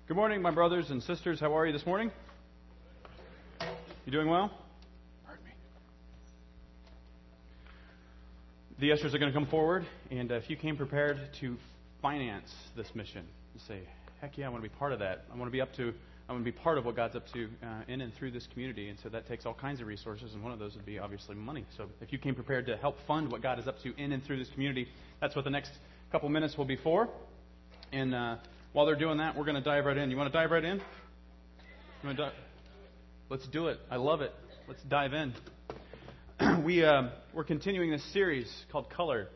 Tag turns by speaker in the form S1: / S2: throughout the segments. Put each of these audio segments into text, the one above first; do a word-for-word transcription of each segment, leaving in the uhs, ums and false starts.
S1: Good morning, my brothers and sisters. How are you this morning? You doing well? Pardon me. The ushers are going to come forward, and uh, if you came prepared to finance this mission, you say, heck yeah, I want to be part of that. I want to be up to, I want to be part of what God's up to uh, in and through this community, and so that takes all kinds of resources, and one of those would be obviously money. So if you came prepared to help fund what God is up to in and through this community, that's what the next couple minutes will be for. And uh, while they're doing that, we're going to dive right in. You want to dive right in? You want to dive? Let's do it. I love it. Let's dive in. we, uh, we're continuing this series called Color.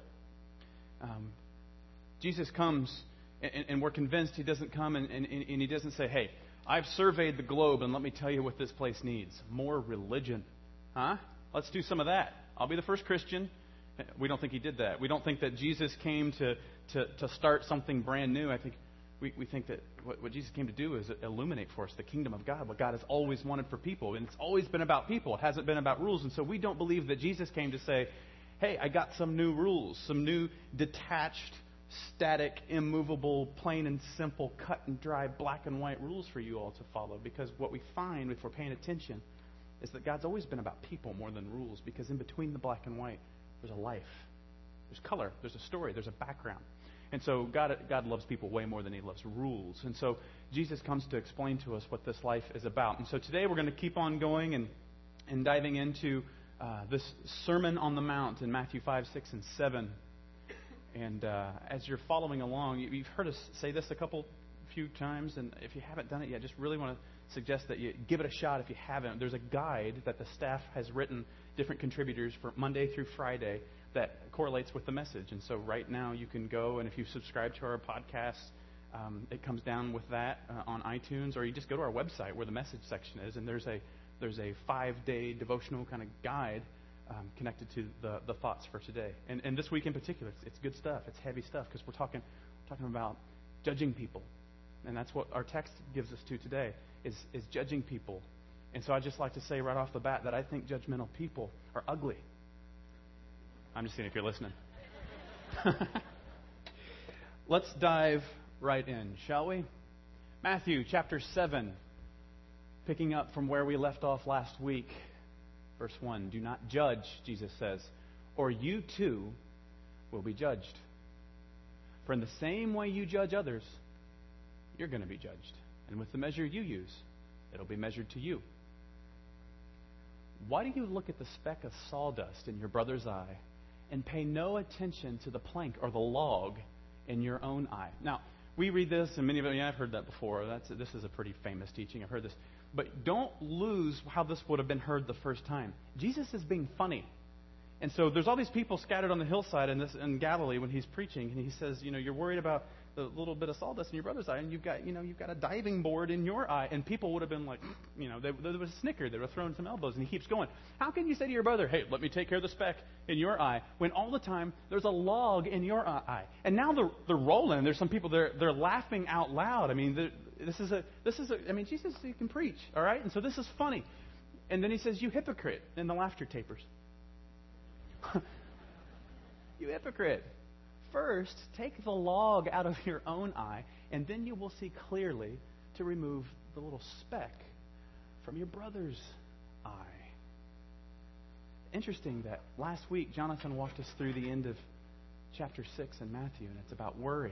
S1: Um, Jesus comes, and, and we're convinced He doesn't come and, and, and He doesn't say, hey, I've surveyed the globe, and let me tell you what this place needs. More religion. Huh? Let's do some of that. I'll be the first Christian. We don't think He did that. We don't think that Jesus came to, to, to start something brand new. I think we, we think that what, what Jesus came to do is illuminate for us the kingdom of God, what God has always wanted for people. And it's always been about people. It hasn't been about rules. And so we don't believe that Jesus came to say, hey, I got some new rules, some new detached, static, immovable, plain and simple, cut and dry, black and white rules for you all to follow. Because what we find, if we're paying attention, is that God's always been about people more than rules. Because in between the black and white, there's a life. There's color. There's a story. There's a background. And so God, God loves people way more than He loves rules. And so Jesus comes to explain to us what this life is about. And so today we're going to keep on going and, and diving into uh, this Sermon on the Mount in Matthew five, six, and seven. And uh, as you're following along, you, you've heard us say this a couple, few times. And if you haven't done it yet, just really want to suggest that you give it a shot if you haven't. There's a guide that the staff has written, different contributors for Monday through Friday, that correlates with the message. And so right now you can go, and if you subscribe to our podcast, um, it comes down with that uh, on iTunes, or you just go to our website where the message section is, and there's a there's a five-day devotional kind of guide um, connected to the, the thoughts for today. And, and this week in particular, it's, it's good stuff. It's heavy stuff because we're talking we're talking about judging people, and that's what our text gives us to today is is judging people. And so I'd just like to say right off the bat that I think judgmental people are ugly. I'm just seeing if you're listening. Let's dive right in, shall we? Matthew chapter seven, picking up from where we left off last week. Verse one, do not judge, Jesus says, or you too will be judged. For in the same way you judge others, you're going to be judged. And with the measure you use, it'll be measured to you. Why do you look at the speck of sawdust in your brother's eye and pay no attention to the plank or the log in your own eye? Now, we read this, and many of you, yeah, I've heard that before. That's This is a pretty famous teaching. I've heard this. But don't lose how this would have been heard the first time. Jesus is being funny. And so there's all these people scattered on the hillside in, this, in Galilee when He's preaching, and He says, you know, you're worried about the little bit of sawdust in your brother's eye, and you've got, you know, you've got a diving board in your eye. And people would have been like, you know, they, they would have snickered. They would have thrown some elbows. And He keeps going. How can you say to your brother, hey, let me take care of the speck in your eye, when all the time there's a log in your eye? And now they're, they're rolling. There's some people, they're, they're laughing out loud. I mean, this is a, this is a, I mean, Jesus, He can preach, all right? And so this is funny. And then He says, you hypocrite, and the laughter tapers. You hypocrite. First, take the log out of your own eye, and then you will see clearly to remove the little speck from your brother's eye. Interesting that last week Jonathan walked us through the end of chapter six in Matthew, and it's about worry.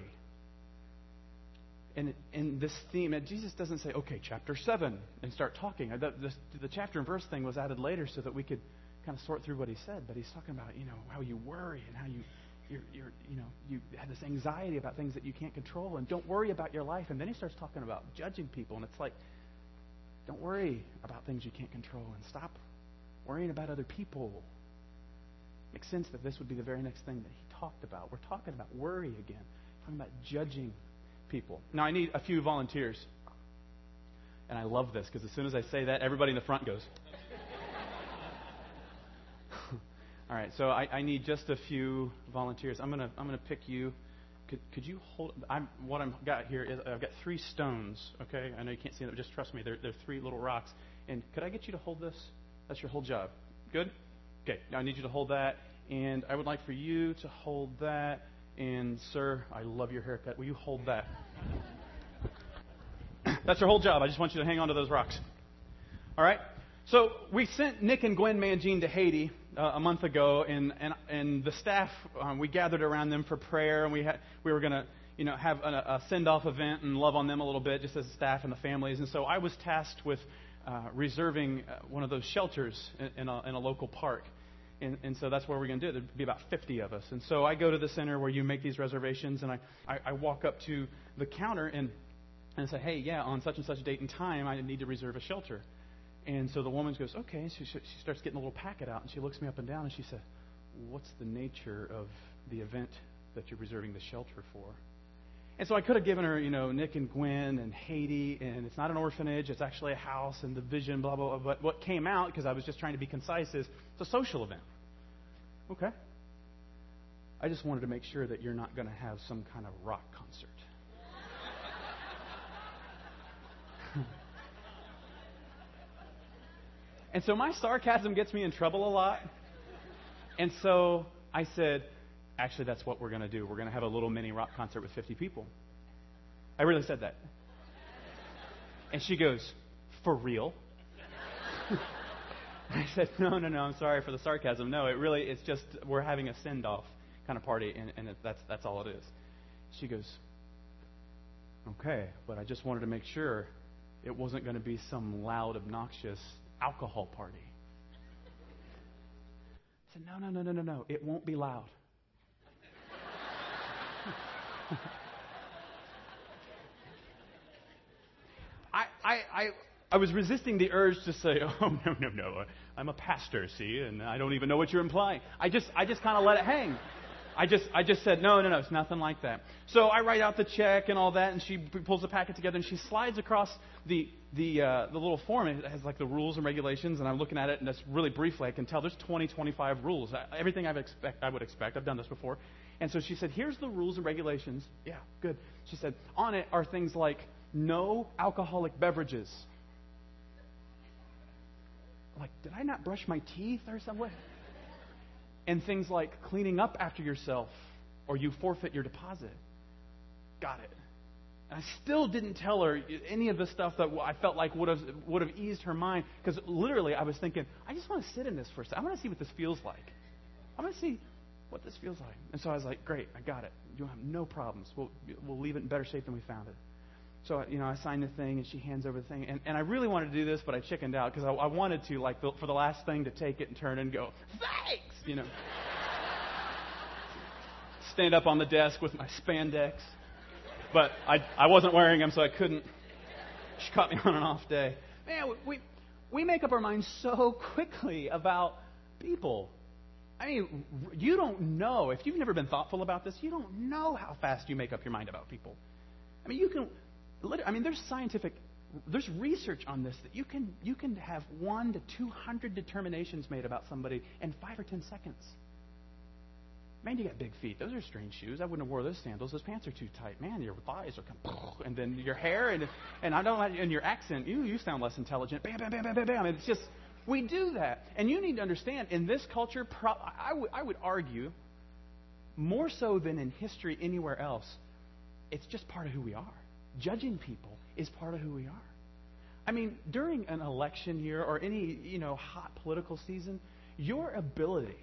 S1: And in this theme, and Jesus doesn't say, okay, chapter seven, and start talking. The, the, the chapter and verse thing was added later so that we could kind of sort through what He said. But He's talking about, you know, how you worry and how you You're, you're, you know, you have this anxiety about things that you can't control, and don't worry about your life. And then He starts talking about judging people, and it's like, don't worry about things you can't control, and stop worrying about other people. Makes sense that this would be the very next thing that He talked about. We're talking about worry again, talking about judging people. Now, I need a few volunteers, and I love this because as soon as I say that, everybody in the front goes. All right, so I, I need just a few volunteers. I'm gonna I'm gonna pick you. Could could you hold? I'm what I've got here is I've got three stones. Okay, I know you can't see them, but just trust me. They're they're three little rocks. And could I get you to hold this? That's your whole job. Good. Okay. Now I need you to hold that, and I would like for you to hold that. And sir, I love your haircut. Will you hold that? That's your whole job. I just want you to hang on to those rocks. All right? So we sent Nick and Gwen Mangine to Haiti uh, a month ago, and and, and the staff, um, we gathered around them for prayer, and we had we were going to you know have a, a send-off event and love on them a little bit, just as the staff and the families. And so I was tasked with uh, reserving uh, one of those shelters in, in, a, in a local park. And, and so that's what we're going to do. There'd be about fifty of us. And so I go to the center where you make these reservations, and I, I, I walk up to the counter and, and say, hey, yeah, on such and such date and time, I need to reserve a shelter. And so the woman goes, okay. She, she starts getting a little packet out, and she looks me up and down, and she said, what's the nature of the event that you're reserving the shelter for? And so I could have given her, you know, Nick and Gwen and Haiti, and it's not an orphanage, it's actually a house, and the vision, blah, blah, blah. But what came out, because I was just trying to be concise, is it's a social event. Okay. I just wanted to make sure that you're not going to have some kind of rock concert. And so my sarcasm gets me in trouble a lot. And so I said, actually, that's what we're going to do. We're going to have a little mini rock concert with fifty people. I really said that. And she goes, for real? I said, no, no, no, I'm sorry for the sarcasm. No, it really, it's just, we're having a send-off kind of party, and, and it, that's that's all it is. She goes, okay, but I just wanted to make sure it wasn't going to be some loud, obnoxious alcohol party. I said, no, no, no, no, no, no, it won't be loud. I, I, I, I was resisting the urge to say, oh, no, no, no, I'm a pastor, see, and I don't even know what you're implying. I just, I just kind of let it hang. I just, I just said, no, no, no, it's nothing like that. So I write out the check and all that, and she pulls the packet together, and she slides across the the uh, the little form. It has like the rules and regulations, and I'm looking at it, and that's really briefly, I can tell there's twenty, twenty-five rules. Everything I've expect, I would expect. I've done this before. And so she said, here's the rules and regulations. Yeah, good. She said, on it are things like no alcoholic beverages. Like, did I not brush my teeth or something? And things like cleaning up after yourself or you forfeit your deposit. Got it. And I still didn't tell her any of the stuff that I felt like would have would have eased her mind. Because literally I was thinking, I just want to sit in this for a second. I want to see what this feels like. I want to see what this feels like. And so I was like, great, I got it. You'll have no problems. We'll, we'll leave it in better shape than we found it. So, you know, I signed the thing, and she hands over the thing. And, and I really wanted to do this, but I chickened out because I, I wanted to, like, the, for the last thing to take it and turn and go, thanks, you know. Stand up on the desk with my spandex. But I, I wasn't wearing them, so I couldn't. She caught me on an off day. Man, we, we make up our minds so quickly about people. I mean, you don't know. If you've never been thoughtful about this, you don't know how fast you make up your mind about people. I mean, you can... I mean, there's scientific, there's research on this that you can you can have one to two hundred determinations made about somebody in five or ten seconds. Man, you got big feet. Those are strange shoes. I wouldn't have wore those sandals. Those pants are too tight. Man, your thighs are come, and then your hair and and I don't and your accent. You you sound less intelligent. Bam, bam, bam, bam, bam, bam. It's just we do that, and you need to understand in this culture. Pro, I would I would argue more so than in history anywhere else. It's just part of who we are. Judging people is part of who we are. I mean, during an election year or any, you know, hot political season, your ability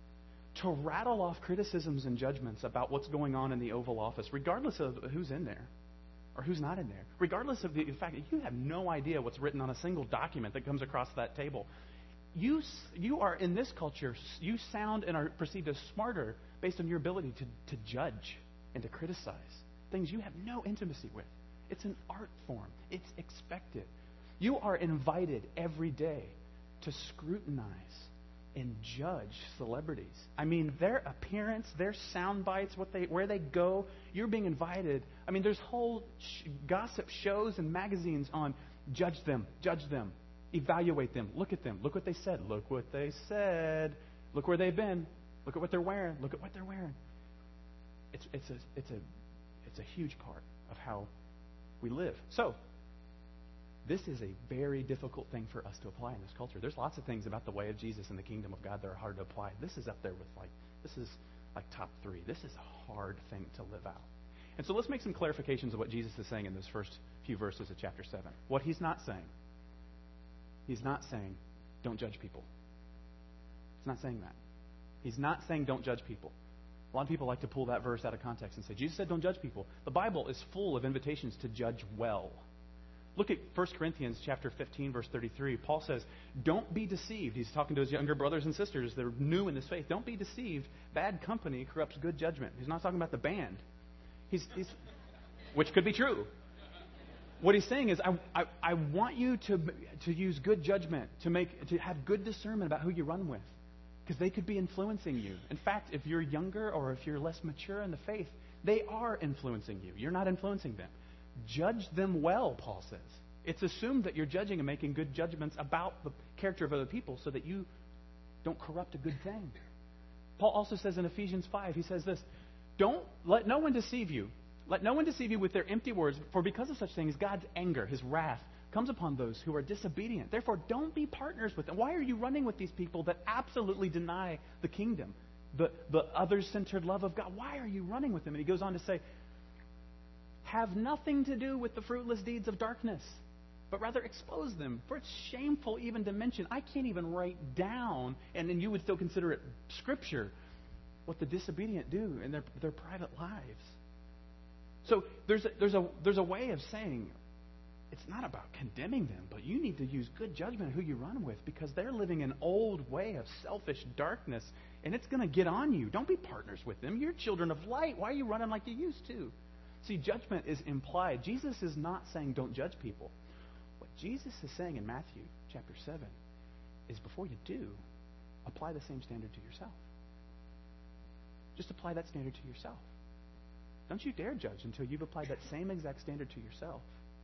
S1: to rattle off criticisms and judgments about what's going on in the Oval Office, regardless of who's in there or who's not in there, regardless of the fact that you have no idea what's written on a single document that comes across that table, you you are, in this culture, you sound and are perceived as smarter based on your ability to, to judge and to criticize things you have no intimacy with. It's an art form. It's expected. You are invited every day to scrutinize and judge celebrities. I mean, their appearance, their sound bites, what they, where they go, you're being invited. I mean, there's whole sh- gossip shows and magazines on judge them, judge them, evaluate them, look at them, look what they said, look what they said, look where they've been, look at what they're wearing, look at what they're wearing. It's it's a it's a it's a huge part of how we live. So, this is a very difficult thing for us to apply in this culture. There's lots of things about the way of Jesus and the kingdom of God that are hard to apply. This is up there with like, this is like top three. This is a hard thing to live out. And so let's make some clarifications of what Jesus is saying in those first few verses of chapter seven. What he's not saying. He's not saying, don't judge people. He's not saying that. He's not saying don't judge people. A lot of people like to pull that verse out of context and say, Jesus said don't judge people. The Bible is full of invitations to judge well. Look at First Corinthians chapter fifteen, verse thirty-three. Paul says, don't be deceived. He's talking to his younger brothers and sisters that are new in this faith. Don't be deceived. Bad company corrupts good judgment. He's not talking about the band. He's, he's, which could be true. What he's saying is, I, I, I want you to, to use good judgment, to, make, to have good discernment about who you run with. Because they could be influencing you. In fact, if you're younger or if you're less mature in the faith, they are influencing you. You're not influencing them. Judge them well, Paul says. It's assumed that you're judging and making good judgments about the character of other people so that you don't corrupt a good thing. Paul also says in Ephesians five, he says this, don't let no one deceive you. Let no one deceive you with their empty words, for because of such things, God's anger, his wrath, comes upon those who are disobedient. Therefore, don't be partners with them. Why are you running with these people that absolutely deny the kingdom, the, the other-centered love of God? Why are you running with them? And he goes on to say, have nothing to do with the fruitless deeds of darkness, but rather expose them. For it's shameful even to mention. I can't even write down, and then you would still consider it scripture, what the disobedient do in their, their private lives. So there's a, there's a there's a way of saying it's not about condemning them, but you need to use good judgment of who you run with because they're living an old way of selfish darkness, and it's going to get on you. Don't be partners with them. You're children of light. Why are you running like you used to? See, judgment is implied. Jesus is not saying don't judge people. What Jesus is saying in Matthew chapter seven is before you do, apply the same standard to yourself. Just apply that standard to yourself. Don't you dare judge until you've applied that same exact standard to yourself.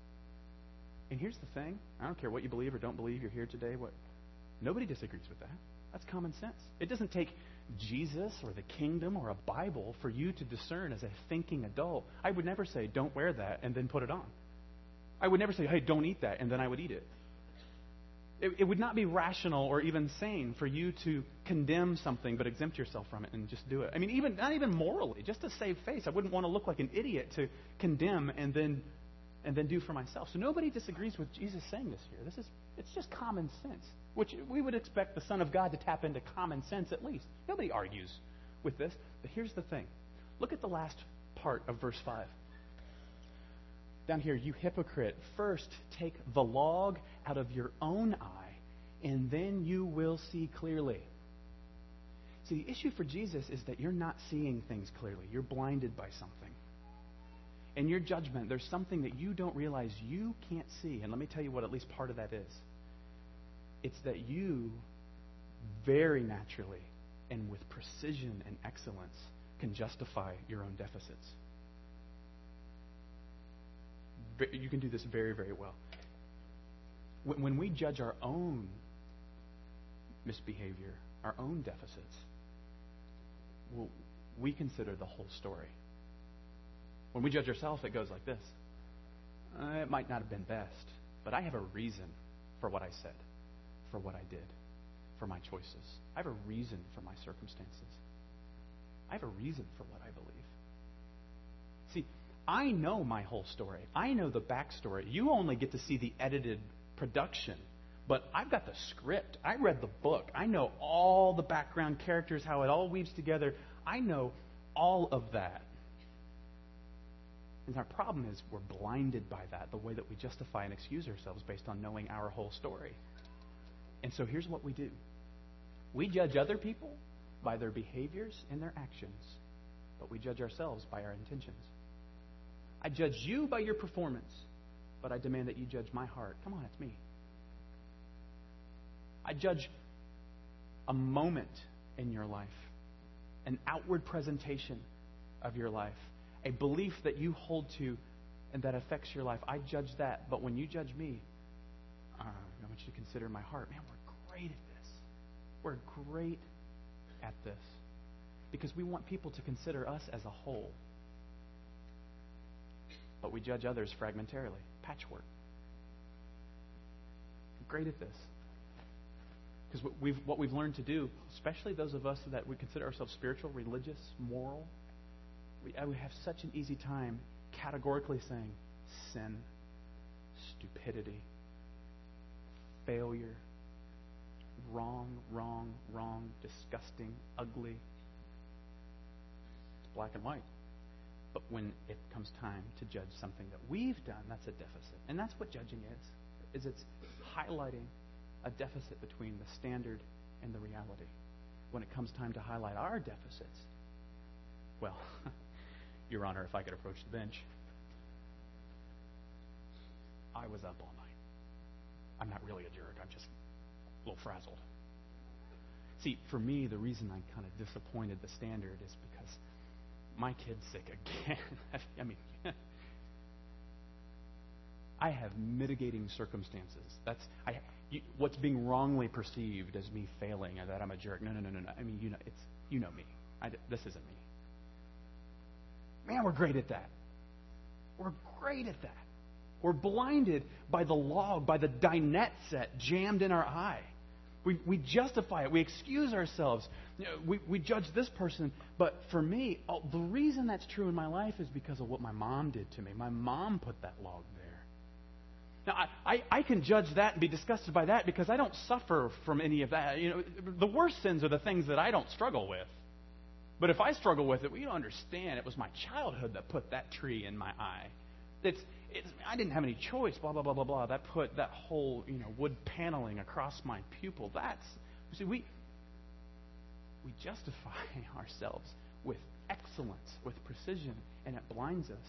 S1: And here's the thing. I don't care what you believe or don't believe. You're here today. What? Nobody disagrees with that. That's common sense. It doesn't take Jesus or the kingdom or a Bible for you to discern as a thinking adult. I would never say, don't wear that and then put it on. I would never say, hey, don't eat that, and then I would eat it. It, it would not be rational or even sane for you to condemn something but exempt yourself from it and just do it. I mean, even not even morally, just to save face. I wouldn't want to look like an idiot to condemn and then and then do for myself. So nobody disagrees with Jesus saying this here. This is it's just common sense, which we would expect the Son of God to tap into common sense at least. Nobody argues with this. But here's the thing. Look at the last part of verse five. Down here, you hypocrite, first take the log out of your own eye, and then you will see clearly. See, the issue for Jesus is that you're not seeing things clearly. You're blinded by something. In your judgment, there's something that you don't realize you can't see. And let me tell you what at least part of that is. It's that you very naturally and with precision and excellence can justify your own deficits. You can do this very, very well. When we judge our own misbehavior, our own deficits, well, we consider the whole story. When we judge ourselves, it goes like this. Uh, it might not have been best, but I have a reason for what I said, for what I did, for my choices. I have a reason for my circumstances. I have a reason for what I believe. See, I know my whole story. I know the backstory. You only get to see the edited production. But I've got the script. I read the book. I know all the background characters, how it all weaves together. I know all of that. And our problem is we're blinded by that, the way that we justify and excuse ourselves based on knowing our whole story. And so here's what we do. We judge other people by their behaviors and their actions, but we judge ourselves by our intentions. I judge you by your performance, but I demand that you judge my heart. Come on, it's me. I judge a moment in your life, an outward presentation of your life, a belief that you hold to and that affects your life. I judge that, but when you judge me, uh, I want you to consider my heart. Man, we're great at this. We're great at this because we want people to consider us as a whole. But we judge others fragmentarily, patchwork. We're great at this. Because what we've, what we've learned to do, especially those of us that we consider ourselves spiritual, religious, moral, we, we have such an easy time categorically saying sin, stupidity, failure, wrong, wrong, wrong, disgusting, ugly. It's black and white. But when it comes time to judge something that we've done, that's a deficit. And that's what judging is, is it's highlighting a deficit between the standard and the reality. When it comes time to highlight our deficits, well, Your Honor, if I could approach the bench, I was up all night. I'm not really a jerk. I'm just a little frazzled. See, for me, the reason I kind of disappointed the standard is because my kid's sick again. I mean, I have mitigating circumstances. That's I. You, what's being wrongly perceived as me failing, or that I'm a jerk. No, no, no, no, no. I mean, you know, it's you know me. I, this isn't me. Man, we're great at that. We're great at that. We're blinded by the log, by the dinette set jammed in our eye. We we justify it. We excuse ourselves. You know, we we judge this person. But for me, oh, the reason that's true in my life is because of what my mom did to me. My mom put that log there. Now, I, I, I can judge that and be disgusted by that because I don't suffer from any of that. You know, the worst sins are the things that I don't struggle with. But if I struggle with it, well, you don't understand. It was my childhood that put that tree in my eye. It's, it's I didn't have any choice. Blah blah blah blah blah. That put that whole you know wood paneling across my pupil. That's you see we we justify ourselves with excellence, with precision, and it blinds us.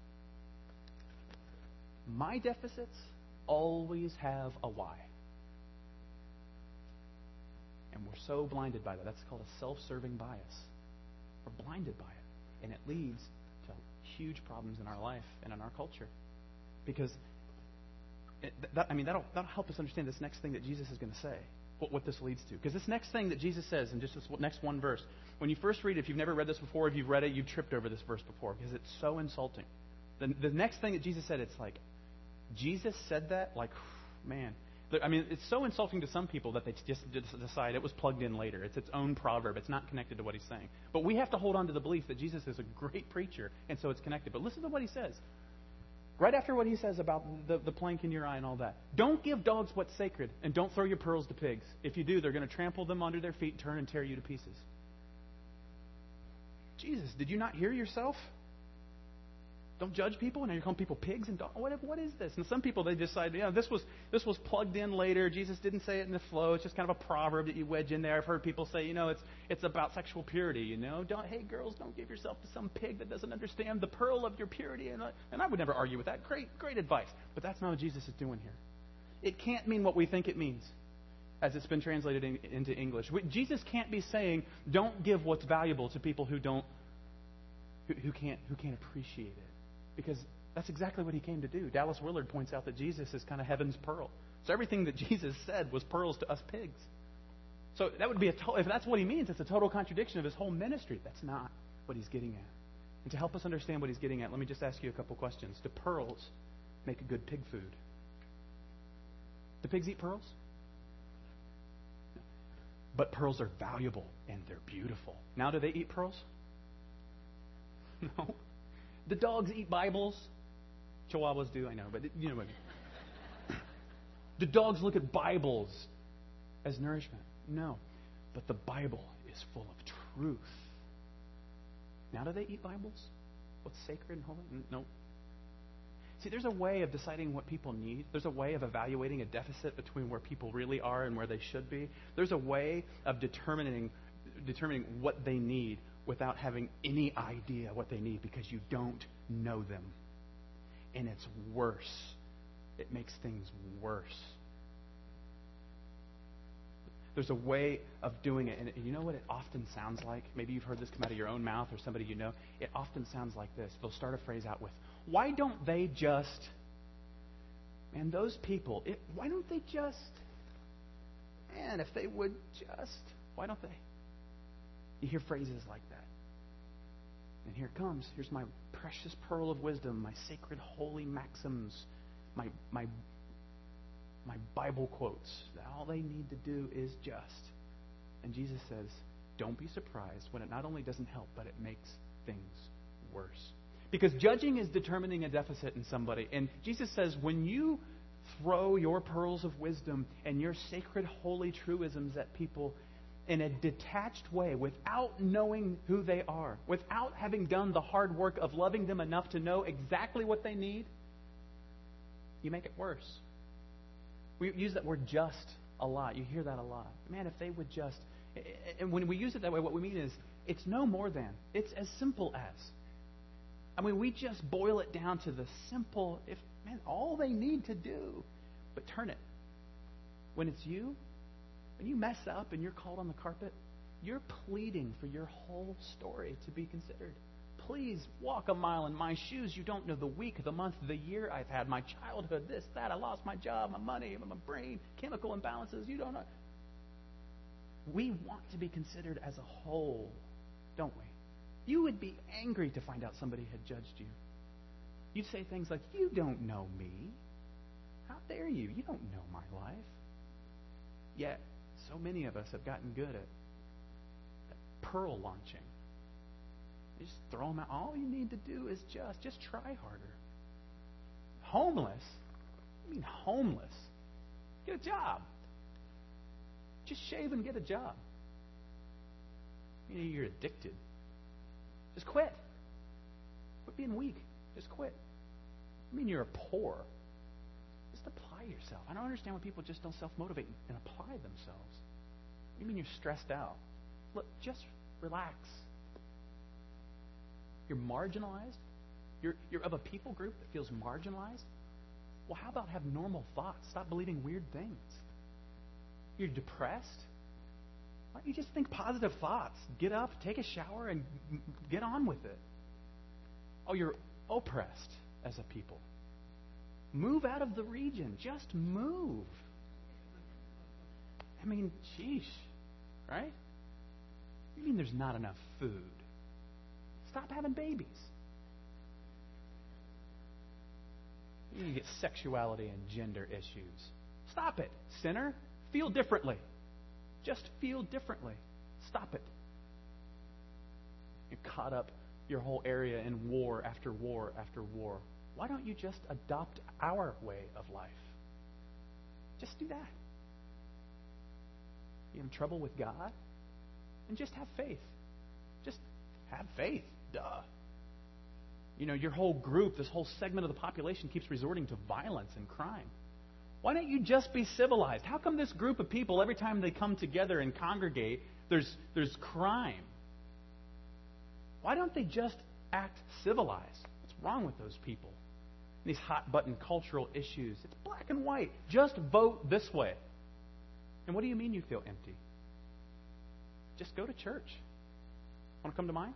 S1: My deficits always have a why. And we're so blinded by that. That's called a self-serving bias. We're blinded by it. And it leads to huge problems in our life and in our culture. Because, it, that, I mean, that'll, that'll help us understand this next thing that Jesus is going to say, what, what this leads to. Because this next thing that Jesus says in just this next one verse, when you first read it, if you've never read this before, if you've read it, you've tripped over this verse before because it's so insulting. The, the next thing that Jesus said, it's like, Jesus said that, like, man. I mean, it's so insulting to some people that they just, just decide it was plugged in later. It's its own proverb. It's not connected to what he's saying. But we have to hold on to the belief that Jesus is a great preacher, and so it's connected. But listen to what he says. Right after what he says about the, the plank in your eye and all that. Don't give dogs what's sacred, and don't throw your pearls to pigs. If you do, they're going to trample them under their feet, turn and tear you to pieces. Jesus, did you not hear yourself? Don't judge people, and now you're calling people pigs and dogs. What, what is this? And some people, they decide, you know, this was this was plugged in later. Jesus didn't say it in the flow. It's just kind of a proverb that you wedge in there. I've heard people say, you know, it's it's about sexual purity. You know, don't hey girls, don't give yourself to some pig that doesn't understand the pearl of your purity. And I, and I would never argue with that. Great, great advice. But that's not what Jesus is doing here. It can't mean what we think it means, as it's been translated in, into English. We, Jesus can't be saying, don't give what's valuable to people who don't, who, who can't who can't appreciate it. Because that's exactly what he came to do. Dallas Willard points out that Jesus is kind of heaven's pearl. So everything that Jesus said was pearls to us pigs. So that would be a to- if that's what he means, it's a total contradiction of his whole ministry. That's not what he's getting at. And to help us understand what he's getting at, let me just ask you a couple questions. Do pearls make a good pig food? Do pigs eat pearls? No. But pearls are valuable and they're beautiful. Now, do they eat pearls? No. The dogs eat Bibles. Chihuahuas do, I know, but you know what I mean. Do dogs look at Bibles as nourishment? No. But the Bible is full of truth. Now, do they eat Bibles? What's sacred and holy? No. See, there's a way of deciding what people need. There's a way of evaluating a deficit between where people really are and where they should be. There's a way of determining determining what they need without having any idea what they need because you don't know them. And it's worse. It makes things worse. There's a way of doing it. And you know what it often sounds like? Maybe you've heard this come out of your own mouth or somebody you know. It often sounds like this. They'll start a phrase out with, why don't they just... Man, those people, it, why don't they just... Man, if they would just... Why don't they? You hear phrases like that. And here it comes. Here's my precious pearl of wisdom, my sacred holy maxims, my my my Bible quotes. All they need to do is just. And Jesus says, don't be surprised when it not only doesn't help, but it makes things worse. Because judging is determining a deficit in somebody. And Jesus says, when you throw your pearls of wisdom and your sacred, holy truisms at people in a detached way, without knowing who they are, without having done the hard work of loving them enough to know exactly what they need, you make it worse. We use that word just a lot. You hear that a lot. Man, if they would just... And when we use it that way, what we mean is, it's no more than. It's as simple as. I mean, we just boil it down to the simple, if man, all they need to do. But turn it. When it's you, when you mess up and you're called on the carpet, you're pleading for your whole story to be considered. Please walk a mile in my shoes. You don't know the week, the month, the year I've had, my childhood, this, that. I lost my job, my money, my brain, chemical imbalances. You don't know. We want to be considered as a whole, don't we? You would be angry to find out somebody had judged you. You'd say things like, you don't know me. How dare you? You don't know my life. Yet, so many of us have gotten good at, at pearl launching. You just throw them out. All you need to do is just, just try harder. Homeless? I mean homeless. Get a job. Just shave and get a job. You know, you're addicted. Just quit. Quit being weak. Just quit. I mean, you're poor. Just apply yourself. I don't understand why people just don't self-motivate and apply themselves. You mean you're stressed out? Look, just relax. You're marginalized. You're, you're of a people group that feels marginalized. Well, how about have normal thoughts? Stop believing weird things. You're depressed. Why don't you just think positive thoughts? Get up, take a shower, and get on with it. Oh, you're oppressed as a people. Move out of the region. Just move. I mean, sheesh, right? You mean there's not enough food? Stop having babies. You get sexuality and gender issues. Stop it, sinner. Feel differently. Just feel differently. Stop it. You're caught up your whole area in war after war after war. Why don't you just adopt our way of life? Just do that. You have trouble with God? And just have faith. Just have faith. Duh. You know, your whole group, this whole segment of the population keeps resorting to violence and crime. Why don't you just be civilized? How come this group of people, every time they come together and congregate, there's there's crime? Why don't they just act civilized? What's wrong with those people? These hot-button cultural issues. It's black and white. Just vote this way. And what do you mean you feel empty? Just go to church. Want to come to mine?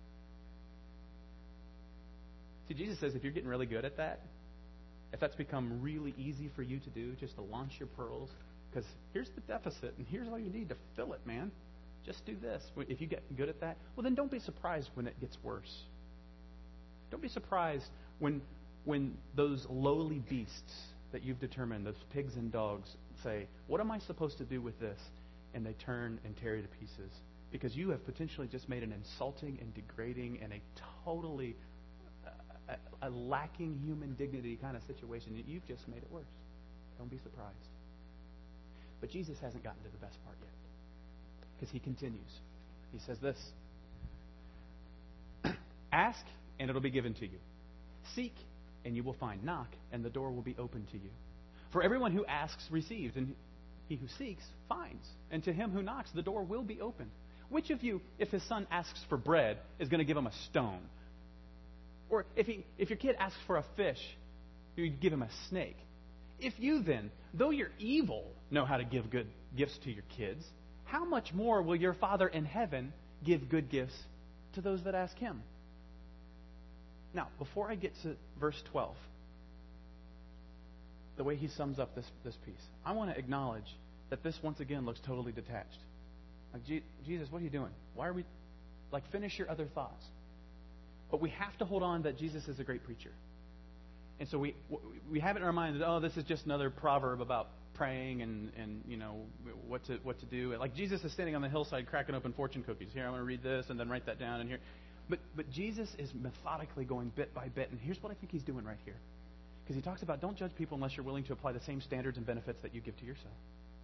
S1: See, Jesus says if you're getting really good at that, if that's become really easy for you to do, just to launch your pearls, because here's the deficit, and here's all you need to fill it, man. Just do this. If you get good at that, well, then don't be surprised when it gets worse. Don't be surprised when when those lowly beasts that you've determined, those pigs and dogs, say, what am I supposed to do with this? And they turn and tear you to pieces. Because you have potentially just made an insulting and degrading and a totally uh, a, a lacking human dignity kind of situation. You've just made it worse. Don't be surprised. But Jesus hasn't gotten to the best part yet. Because he continues. He says this. Ask, and it'll be given to you. Seek, and you will find. Knock, and the door will be opened to you. For everyone who asks receives, and he who seeks finds. And to him who knocks, the door will be opened. Which of you, if his son asks for bread, is going to give him a stone? Or if he, if your kid asks for a fish, you give him a snake? If you then, though you're evil, know how to give good gifts to your kids, how much more will your Father in heaven give good gifts to those that ask him? Now, before I get to verse twelve, the way he sums up this, this piece, I want to acknowledge that this once again looks totally detached. Like, Jesus, what are you doing? Why are we... Like, finish your other thoughts. But we have to hold on that Jesus is a great preacher. And so we we have it in our mind that, oh, this is just another proverb about praying and, and you know, what to what to do. Like, Jesus is standing on the hillside cracking open fortune cookies. Here, I'm going to read this and then write that down. And here, But, but Jesus is methodically going bit by bit. And here's what I think he's doing right here. Because he talks about don't judge people unless you're willing to apply the same standards and benefits that you give to yourself.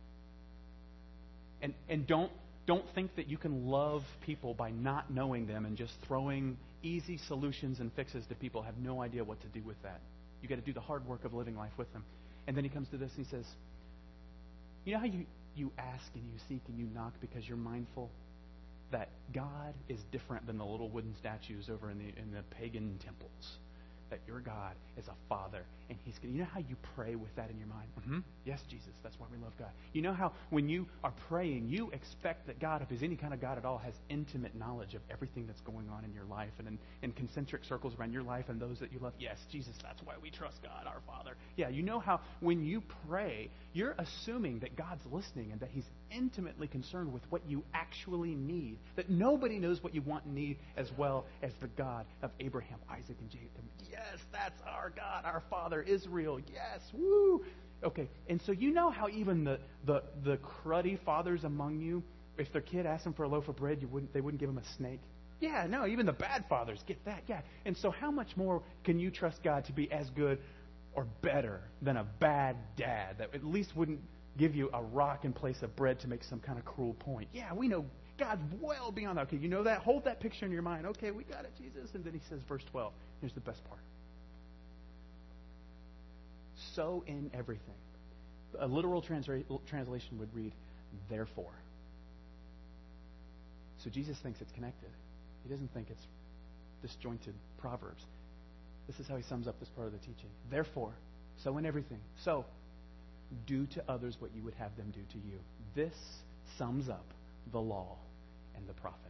S1: And, and don't, don't think that you can love people by not knowing them and just throwing easy solutions and fixes to people. Have no idea what to do with that. You got to do the hard work of living life with them. And then he comes to this and he says, you know how you, you ask and you seek and you knock because you're mindful that God is different than the little wooden statues over in the in the pagan temples? That your God is a Father, and He's going. You know how you pray with that in your mind? Mm-hmm. Yes, Jesus. That's why we love God. You know how when you are praying, you expect that God, if He's any kind of God at all, has intimate knowledge of everything that's going on in your life and in, in concentric circles around your life and those that you love. Yes, Jesus. That's why we trust God, our Father. Yeah. You know how when you pray, you're assuming that God's listening and that He's intimately concerned with what you actually need. That nobody knows what you want and need as well as the God of Abraham, Isaac, and Jacob. Yes, that's our God, our Father, Israel. Yes, woo. Okay, and so you know how even the, the, the cruddy fathers among you, if their kid asked them for a loaf of bread, you wouldn't they wouldn't give them a snake? Yeah, no, even the bad fathers get that. Yeah, and so how much more can you trust God to be as good or better than a bad dad that at least wouldn't give you a rock in place of bread to make some kind of cruel point? Yeah, we know God's well beyond that. Okay, you know that? Hold that picture in your mind. Okay, we got it, Jesus. And then he says, verse twelve, here's the best part. So in everything. A literal transra- translation would read, therefore. So Jesus thinks it's connected. He doesn't think it's disjointed proverbs. This is how he sums up this part of the teaching. Therefore, so in everything. So, do to others what you would have them do to you. This sums up the law and the prophets.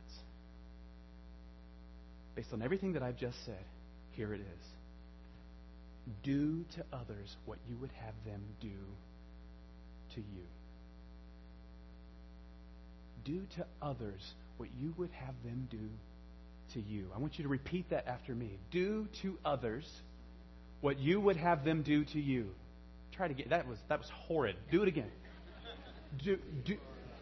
S1: Based on everything that I've just said, here it is. Do to others what you would have them do to you. Do to others what you would have them do to you. I want you to repeat that after me. Do to others what you would have them do to you. Try to get that was that was horrid. Do it again. Do do.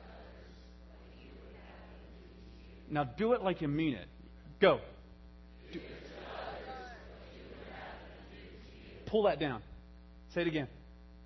S1: Now do it like you mean it. Go. Do. Pull that down. Say it again.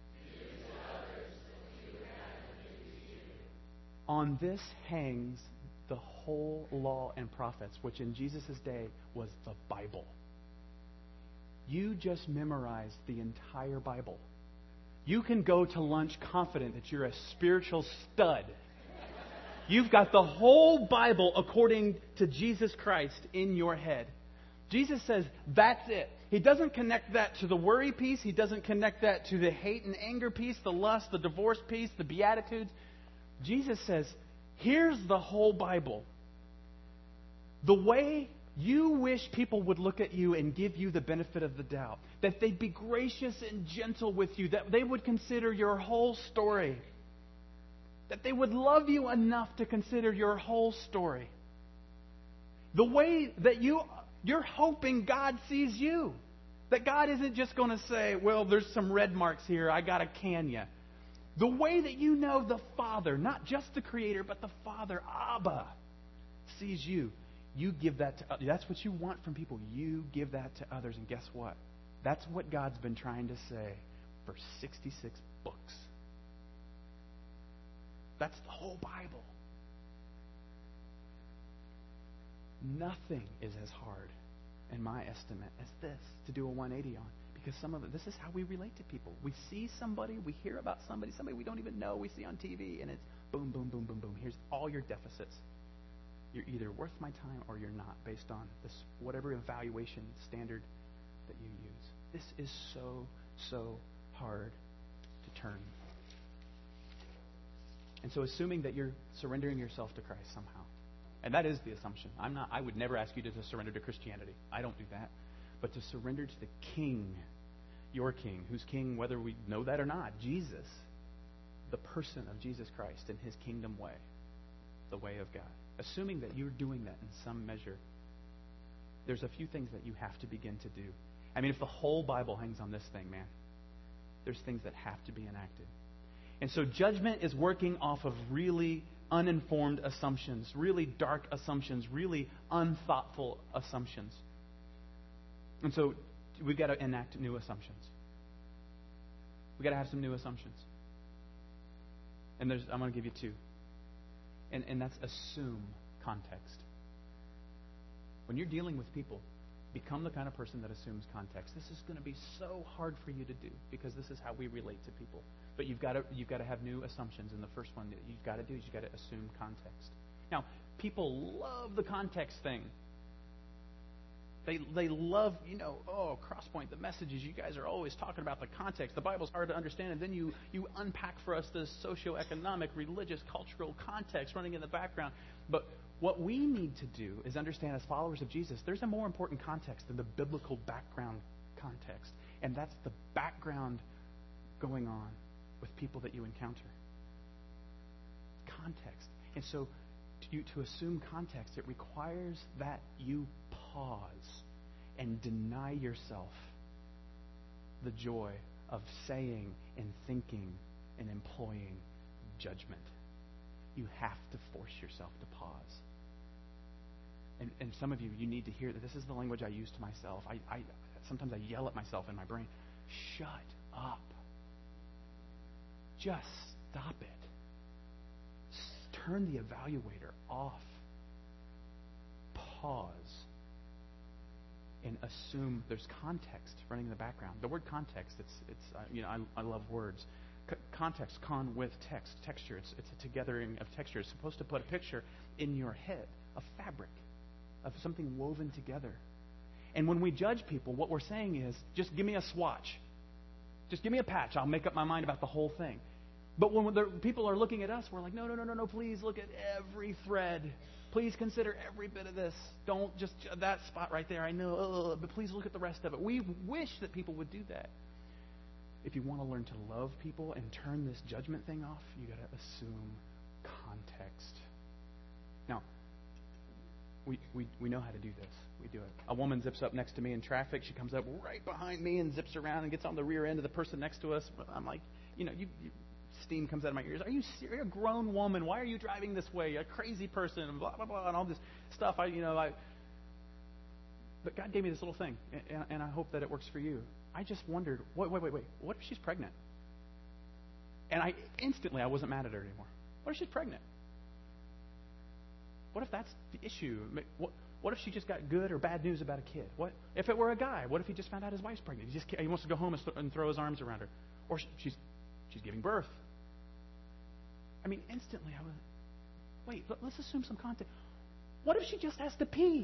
S1: On this hangs the whole law and prophets, which in Jesus' day was the Bible. You just memorized the entire Bible. You can go to lunch confident that you're a spiritual stud. You've got the whole Bible according to Jesus Christ in your head. Jesus says that's it. He doesn't connect that to the worry piece. He doesn't connect that to the hate and anger piece, the lust, the divorce piece, the Beatitudes. Jesus says, here's the whole Bible. The way you wish people would look at you and give you the benefit of the doubt. That they'd be gracious and gentle with you. That they would consider your whole story. That they would love you enough to consider your whole story. The way that you, you're hoping God sees you. That God isn't just going to say, well, there's some red marks here. I got to can you. The way that you know the Father, not just the Creator, but the Father, Abba, sees you. You give that to others. That's what you want from people. You give that to others. And guess what? That's what God's been trying to say for sixty-six books. That's the whole Bible. Nothing is as hard, in my estimate, as this to do a one eighty on. Because some of it, this is how we relate to people. We see somebody, we hear about somebody, somebody we don't even know, we see on T V, and it's boom, boom, boom, boom, boom. Here's all your deficits. You're either worth my time or you're not, based on this whatever evaluation standard that you use. This is so, so hard to turn. And so assuming that you're surrendering yourself to Christ somehow, and that is the assumption. I'm not. I would never ask you to, to surrender to Christianity. I don't do that. But to surrender to the King, your King, who's King whether we know that or not, Jesus, the person of Jesus Christ in His kingdom way, the way of God. Assuming that you're doing that in some measure, there's a few things that you have to begin to do. I mean, if the whole Bible hangs on this thing, man, there's things that have to be enacted. And so judgment is working off of really uninformed assumptions, really dark assumptions, really unthoughtful assumptions. And so we've got to enact new assumptions. We've got to have some new assumptions. And there's, I'm going to give you two. And, and that's assume context. When you're dealing with people, become the kind of person that assumes context. This is going to be so hard for you to do because this is how we relate to people. But you've got to you've got to have new assumptions. And the first one that you've got to do is you've got to assume context. Now, people love the context thing. They they love, you know, oh, Crosspoint, the messages, you guys are always talking about the context. The Bible's hard to understand, and then you, you unpack for us this socioeconomic, religious, cultural context running in the background. But what we need to do is understand as followers of Jesus, there's a more important context than the biblical background context. And that's the background going on with people that you encounter. Context. And so to, you, to assume context, it requires that you pause and deny yourself the joy of saying and thinking and employing judgment. You have to force yourself to pause. And, and some of you, you need to hear that this is the language I use to myself. I, I sometimes I yell at myself in my brain. Shut up. Just stop it. S- turn the evaluator off. Pause. And assume there's context running in the background. The word context, it's, it's uh, you know, I, I love words. C- context, con with text, texture. It's, it's a togethering of texture. It's supposed to put a picture in your head, a fabric of something woven together. And when we judge people, what we're saying is, just give me a swatch. Just give me a patch. I'll make up my mind about the whole thing. But when people are looking at us, we're like, no, no, no, no, no, please look at every thread. Please consider every bit of this. Don't just, that spot right there, I know, uh, but please look at the rest of it. We wish that people would do that. If you want to learn to love people and turn this judgment thing off, you got to assume context. Now, we, we, we know how to do this. We do it. A woman zips up next to me in traffic. She comes up right behind me and zips around and gets on the rear end of the person next to us. I'm like, you know, you, you steam comes out of my ears. Are you serious? You're a grown woman. Why are you driving this way? You're a crazy person. And blah, blah, blah, and all this stuff. I, you know, I. But God gave me this little thing, and, and I hope that it works for you. I just wondered, wait, wait, wait, wait. What if she's pregnant? And I instantly, I wasn't mad at her anymore. What if she's pregnant? What if that's the issue? What, what if she just got good or bad news about a kid? What if it were a guy? What if he just found out his wife's pregnant? He just he wants to go home and, th- and throw his arms around her, or she's she's giving birth. I mean, instantly I was, wait. Let, let's assume some context. What if she just has to pee?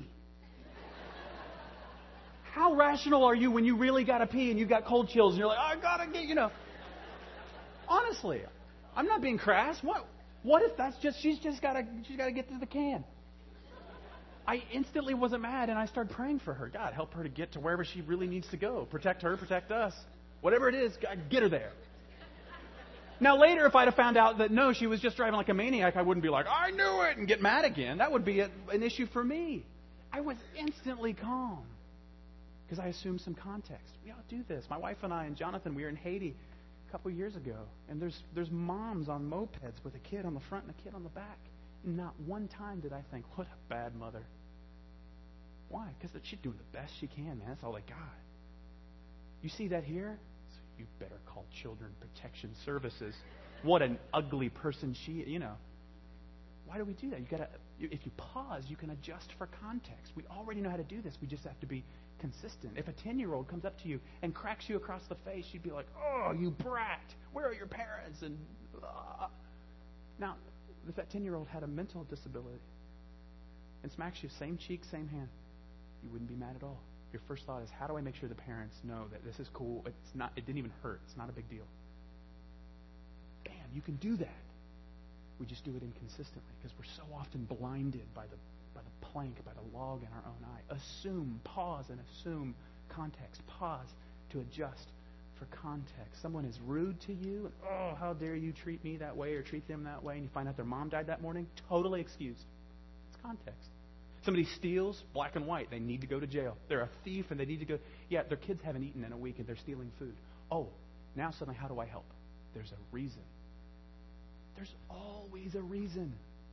S1: How rational are you when you really got to pee and you've got cold chills and you're like, I gotta get, you know? Honestly, I'm not being crass. What? What if that's just she's just gotta she's gotta get to the can? I instantly wasn't mad and I started praying for her. God, help her to get to wherever she really needs to go. Protect her, protect us. Whatever it is, God, get her there. Now later, if I'd have found out that no, she was just driving like a maniac, I wouldn't be like, I knew it, and get mad again. That would be a, an issue for me. I was instantly calm because I assumed some context. We ought to do this. My wife and I and Jonathan, we were in Haiti a couple years ago, and there's there's moms on mopeds with a kid on the front and a kid on the back. Not one time did I think, what a bad mother. Why? Because she's doing the best she can, man. That's all they got. You see that here? So you better call Children Protection Services. What an ugly person she, you know. Why do we do that? You gotta. If you pause, you can adjust for context. We already know how to do this. We just have to be consistent. If a ten-year-old comes up to you and cracks you across the face, you'd be like, oh, you brat. Where are your parents? And uh. Now, if that ten-year-old had a mental disability and smacks you, same cheek, same hand, you wouldn't be mad at all. Your first thought is, how do I make sure the parents know that this is cool? It's not. It didn't even hurt. It's not a big deal. Bam, you can do that. We just do it inconsistently because we're so often blinded by the by the plank, by the log in our own eye. Assume, pause, and assume context. Pause to adjust for context. Someone is rude to you, and oh, how dare you treat me that way or treat them that way, and you find out their mom died that morning, totally excused. It's context. Somebody steals, black and white, they need to go to jail. They're a thief and they need to go. Yeah, their kids haven't eaten in a week and they're stealing food. Oh, now suddenly how do I help? There's a reason. There's always a reason.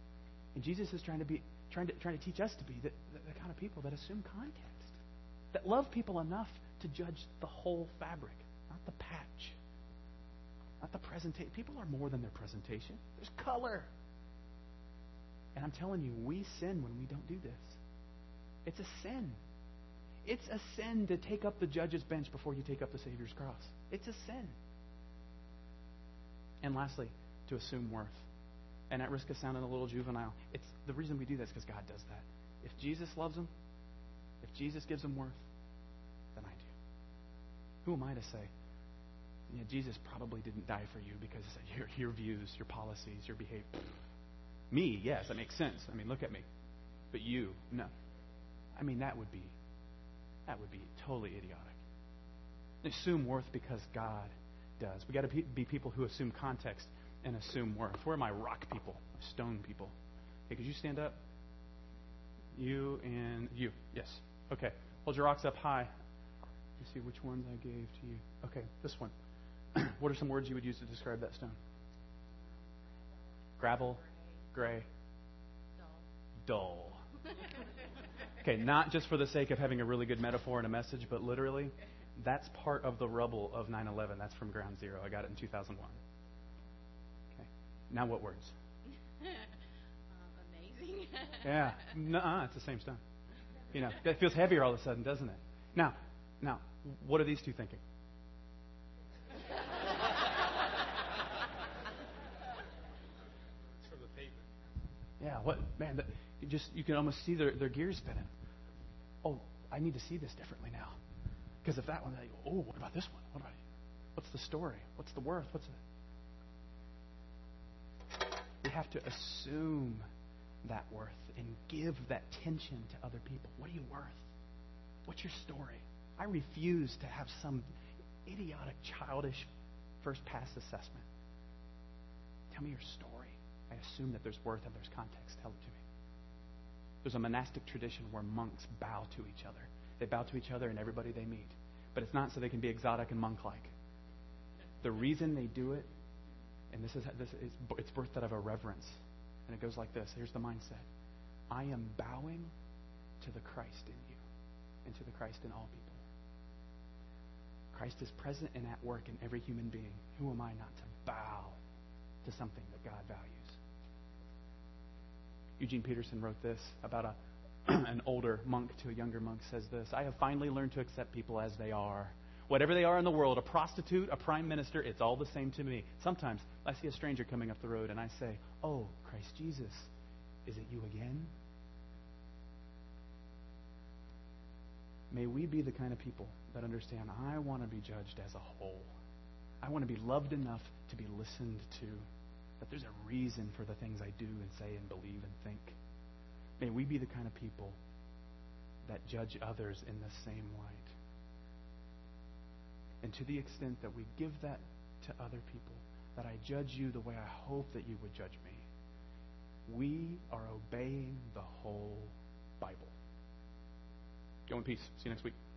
S1: And Jesus is trying to be trying to trying to teach us to be the, the, the kind of people that assume context, that love people enough to judge the whole fabric, not the patch, not the presentation. People are more than their presentation. There's color. And I'm telling you, we sin when we don't do this. It's a sin. It's a sin to take up the judge's bench before you take up the Savior's cross. It's a sin. And lastly, to assume worth. And at risk of sounding a little juvenile, it's the reason we do this because God does that. If Jesus loves them, if Jesus gives them worth, then I do. Who am I to say, yeah, Jesus probably didn't die for you because your, your views, your policies, your behavior. Me, yes, that makes sense. I mean, look at me. But you, no. I mean, that would be that would be totally idiotic. Assume worth because God does. We got to be people who assume context and assume worth. Where are my rock people, stone people? Hey, could you stand up? You and you. Yes. Okay. Hold your rocks up high. Let me see which ones I gave to you. Okay, this one. What are some words you would use to describe that stone? Gravel, gray, dull. Dull. Okay, not just for the sake of having a really good metaphor and a message, but literally, that's part of the rubble of nine eleven. That's from Ground Zero. I got it in two thousand one. Okay. Now what words?
S2: Um, amazing.
S1: Yeah. Nuh-uh, it's the same stone. You know, that feels heavier all of a sudden, doesn't it? Now, now, what are these two thinking?
S3: It's from the pavement.
S1: Yeah, what, man, the, you just, you can almost see their, their gears spinning. Oh, I need to see this differently now. Because if that one, they go, oh, what about this one? What about, what's the story? What's the worth? What's it? We have to assume that worth and give that tension to other people. What are you worth? What's your story? I refuse to have some idiotic, childish first pass assessment. Tell me your story. I assume that there's worth and there's context. Tell it to me. There's a monastic tradition where monks bow to each other. They bow to each other and everybody they meet. But it's not so they can be exotic and monk-like. The reason they do it, and this is this is it's birthed out of a reverence, and it goes like this. Here's the mindset: I am bowing to the Christ in you, and to the Christ in all people. Christ is present and at work in every human being. Who am I not to bow to something that God values? Eugene Peterson wrote this about a an older monk to a younger monk. Says this: I have finally learned to accept people as they are. Whatever they are in the world, a prostitute, a prime minister, it's all the same to me. Sometimes I see a stranger coming up the road and I say, oh, Christ Jesus, is it you again? May we be the kind of people that understand, I want to be judged as a whole. I want to be loved enough to be listened to, that there's a reason for the things I do and say and believe and think. May we be the kind of people that judge others in the same light. And to the extent that we give that to other people, that I judge you the way I hope that you would judge me, we are obeying the whole Bible. Go in peace. See you next week.